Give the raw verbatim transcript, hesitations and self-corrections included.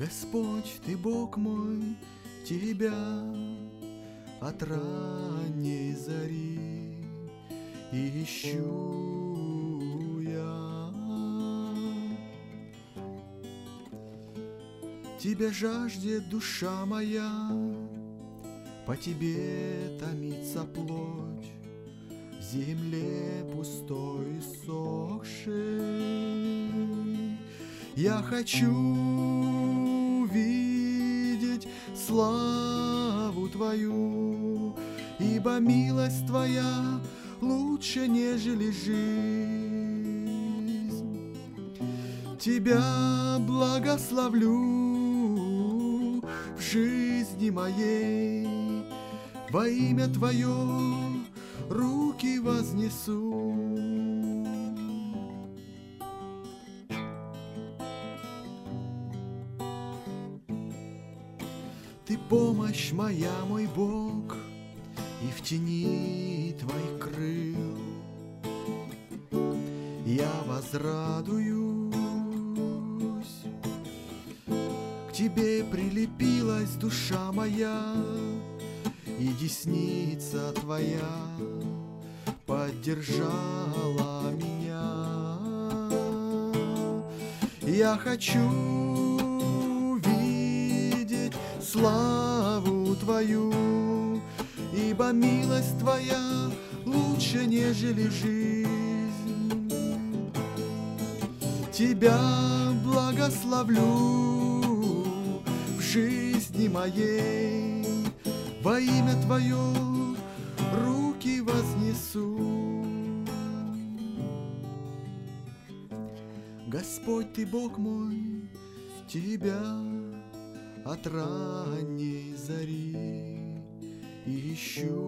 Господь, Ты Бог мой, Тебя от ранней зари ищу я. Тебя жаждет душа моя, по Тебе томится плоть, в земле пустой и сохшей. Я хочу видеть славу Твою, ибо милость Твоя лучше, нежели жизнь. Тебя благословлю в жизни моей, во имя Твое руки вознесу. Ты помощь моя, мой Бог, и в тени Твоих крыл я возрадуюсь. К Тебе прилепилась душа моя, и десница Твоя поддержала меня. Я хочу видеть славу Твою, ибо милость Твоя лучше, нежели жизнь. Тебя благословлю в жизни моей, во имя Твое руки вознесу. Господь, Ты Бог мой, Тебя от ранней зари ищу